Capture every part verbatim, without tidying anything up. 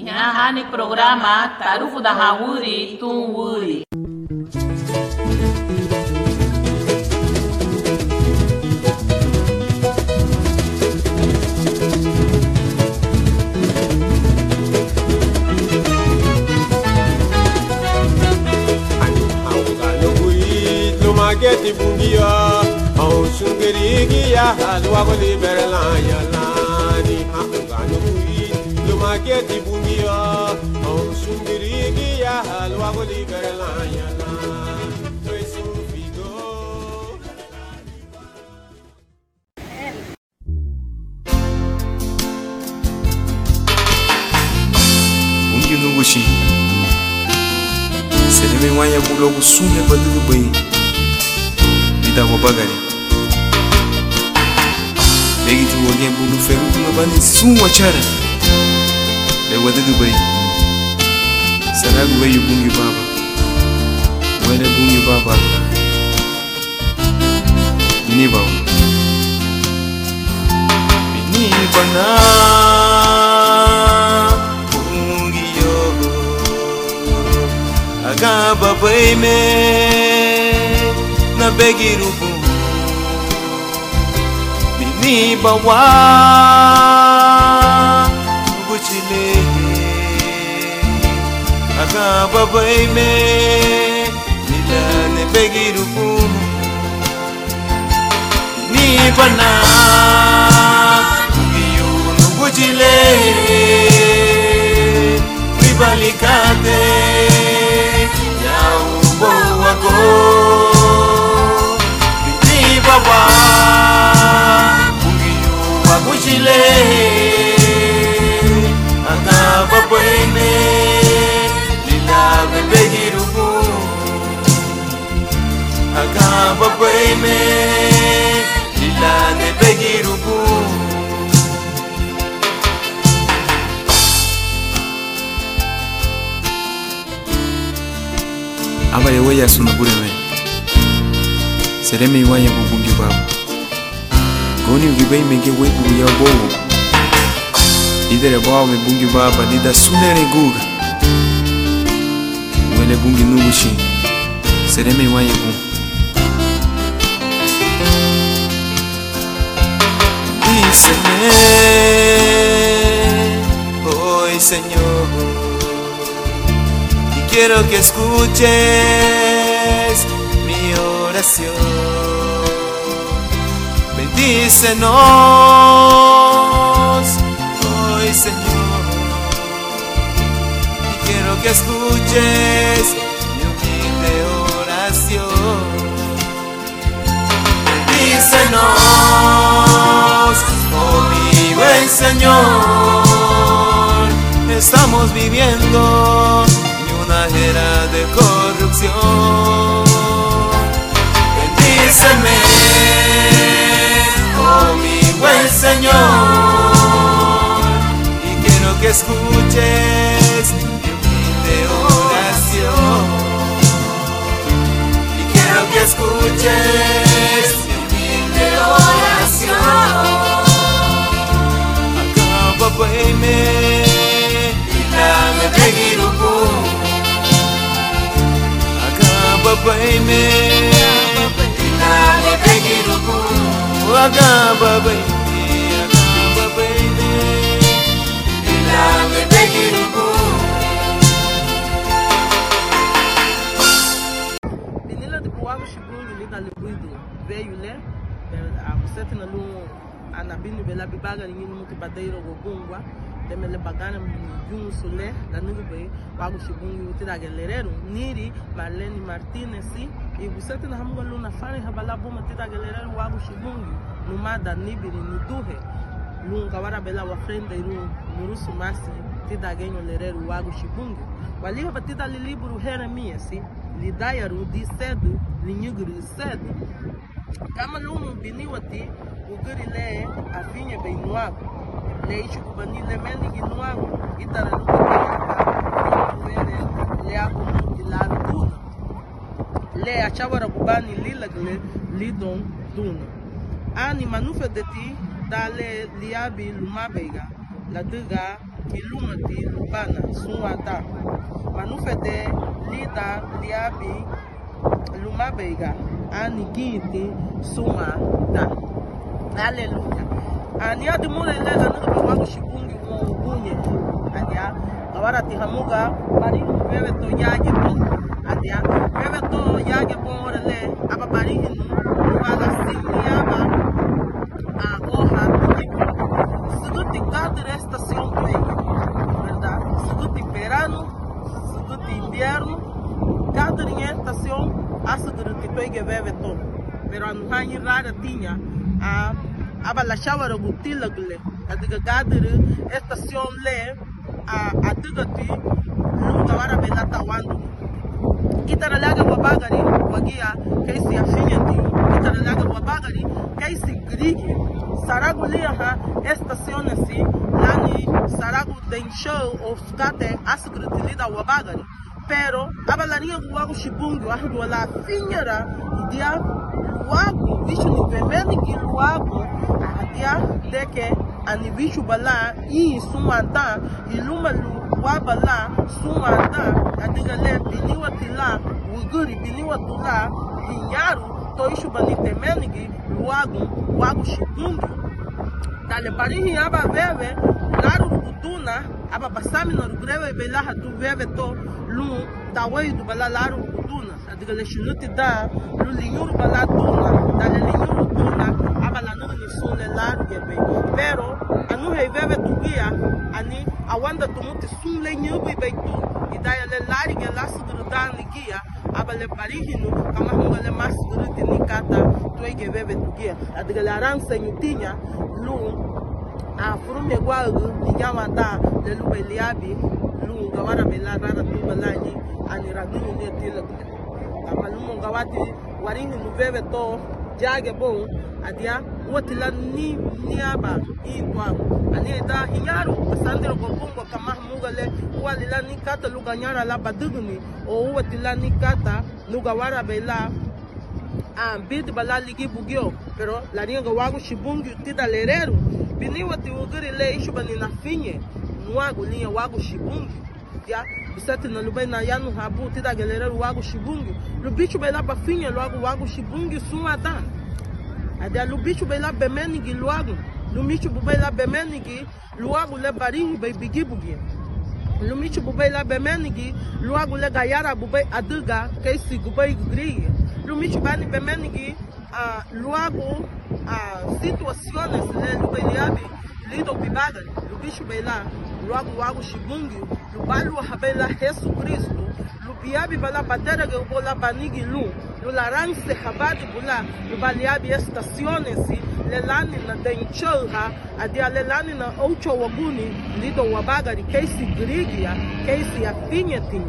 Nyahani programa tarufu da hawuri tunwuri. Mageti bungia, au sungeri ya halwa goli berlanya lani. Angano kui, lo mageti bungia, au sungeri ya halwa goli berlanya lani. Toisu figo. Bungi nungushi, sereme wanya bulo kusune badu bai. Dago bagari Begi tu wage bulu feru kuma bani suwa chara Le wadagu bai Saragu bai bungi baba Wele bungi baba Bini baba Bini bana Bungi yo Aga babai me na begirubu Bini bawa Buchile Aka babai me Nila ne begirubu Bini bana Bugiyu no buchile Wibalikate Yau boako Baba, bungiyu wakuchile, akaba bwene, lila bebegirubu, akaba bwene, lila bebegirubu. Aba yewe ya sunabure me. Sereme iwanya bungi baba Goni ugibai mege wetu ya bowo Idere bawa me bungi baba Nida sunere guga Mwele bungi nugushi Sereme iwanya bungi Díseme Hoy Señor Y quiero que escuches mi oración Bendícenos hoy, Señor, y quiero que escuches mi humilde oración. Bendícenos, oh mi buen Señor, estamos viviendo en una era de corrupción. Bendíceme, oh mi buen Señor, y quiero que escuches mi humilde oración. Y quiero que escuches mi humilde oración. Acaba baime, y dame begirubu. Acaba baime, y dame begirubu. Agaba baby, agaba baby, ilame begirubu. Menina de Puago Shibungi lida libuido veio né a você tem no anabini bela bibaga ninguém muito badeiro gogungwa demele bagana mjun sole da nugu be Puago Shibungi utira galerero niri Marlene Martinez e você tem na hamga luna fare habala boma tira galerero Puago Shibungi numada nibiri nuduhe lunga wara bela wa frente iru murusu masi tida genyo lerero Puago Shibungi waliho batida liburu Jeremias si lidayaru di cedo linyuguru cedo kama lumu biniwati uguri le afinha bem nuago le ichu kubani le meni ginuago itara lumu tuere le abu ilaru duna le achawara kubani lilagle lidon duna ani manufa de ti dale liabi lumabega la duga iluma ti lubana sunwata manufete lida liabi luma bega ani giti suma da. Haleluya. Ani adi mule lela nuka wangu shikungi ugunye adia awara ti hamuga bari wewe to yage to adia wewe to yage borele aba bari hinu wala sini aba a oha seguti cada estação play verdade seguti verano seguti inverno cada estação a seguti pega wewe to pero anu hanyi rara tinha a aba la shawara gutila gule adiga gadere estação le a adiga ti luga wara belata wandu kitara laga wabagari wagia kaisi afinyati kitara laga wabagari kaisi grigi saragu liha estação si lani saragu den show of kate asgrutilida wabagari pero aba la rinha wago shibungu ahdu la finyara dia luago bicho ni pemeni ki luago adia deke ani bicho bala i sumanta iluma lu wabala sumanta adiga le biniwa tila uguri biniwa tula binyaru to ishu bani temeni ki luago wago shibungu dale parihi aba veve laru kutuna aba basami na rugreve bela hatu veve to lu tawai du bala laru kutuna adiga le shinuti da lu linyuru bala tuna dale linyuru tuna aba la nuni sune laru gebe pero anu hei veve tugia ani awanda tumuti sule nyubi beitu idaya le lari ge lasu grudan ligia aba le parihinu kama hunga le mas gruti nikata tuege veve tugia adiga le aransa nyutinya lu a furume gwagu ninyamata le lu beliabi lu gawara bela rara tu balani ani radunu ne tilakle amalumo gawati warini nuveve to jage bon adia wotila ni niaba itwa ani da hinyaru asandro gobungo kama mugale walila nikata luganyara la badugni o wotila nikata lugawara bela a bid bala ligi bugyo pero la ringa wagu shibungu tida lerero bini wati uguri le ishu bani na finye nuagu linha wagu shibungu ya bisati na lubai na yanu habu tida lerero wagu shibungu lubichu bela ba finye wagu wagu shibungu suata adia lubichu bela bemenigi luagu lumichu bela bemenigi luagu le barihi bay bigi bugi lumichu bela bemenigi luagu le gayara bubai aduga kaisi gubai gri lumichu bani bemenigi a luago a situações le lubeliabi lido bibagari lubichu bela luago wago shibungi lubalu habela Jesus Cristo lubiabi bala batera ge bola banigi lu lularance habadi bula lubaliabi estações le lani na denchoha adia le lani na ocho waguni lido wabagari kaisi grigia kaisi afinyati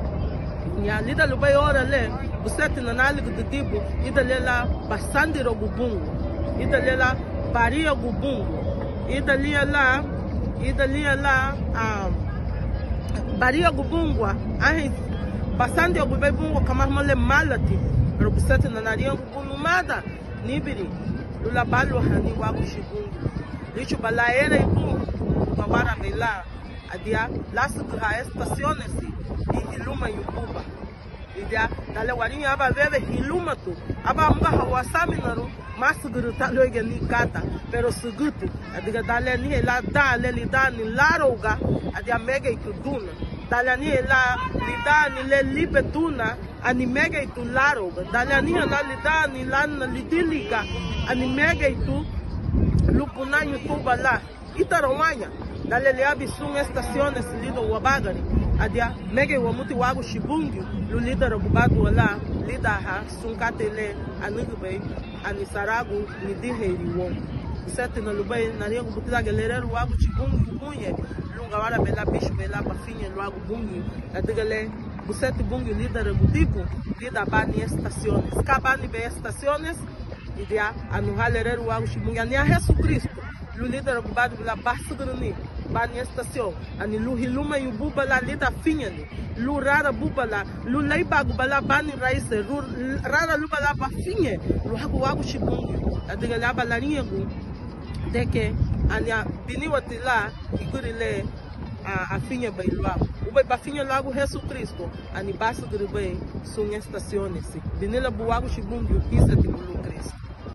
ya lida lubai ora le buseti na nali kutibu ida lela basandi ro gubungu ida lela baria gubungu ida lela ida lela um baria gubungwa ahi basandi gubai bungu kama mole malati ro buseti na nali gubungu mada nibiri lula balu hani wagu shibungu lichu balaere ibu kawara bela adia lasu ha estaciones e iluma yukuba idia dale warinha aba veve hiluma tu aba mga hawasami naru masuguru taloge ni kata pero sugutu adiga dale ni la dale li dani laroga adia mega ituduna dale ni la li dani le libetuna ani mega itu laroga dale ni la li dani lan lidiliga ani mega itu lupuna yutuba la itaromanya dale le abisun estaciones lido wabagari adia mege wa muti wagu shibungi lu lidera bubatu wala lidaha sunkatele anugbe anisaragu ni diheri wo sete na lubai na riego butida gelereru wagu shibungi bunye lunga wala bela bishu bela bafinye wagu bungi adigale busete bungi lidera budiku lida bani estaciones kabani be estaciones idia anuhalereru wagu shibungi ania Jesus Cristo lu lidera bubatu la basgruni bani estação ani lu hiluma yu bubala lida finyani lu rara bubala lu laiba bala bani raise lu rara lu bala ba finye lu hagu wagu shibungu adiga la bala niegu deke anya bini watila igurile a a finha bai logo o bai ba finha logo Jesus Cristo ani basta de bai sunha estaciones binela buago shibungu pisa de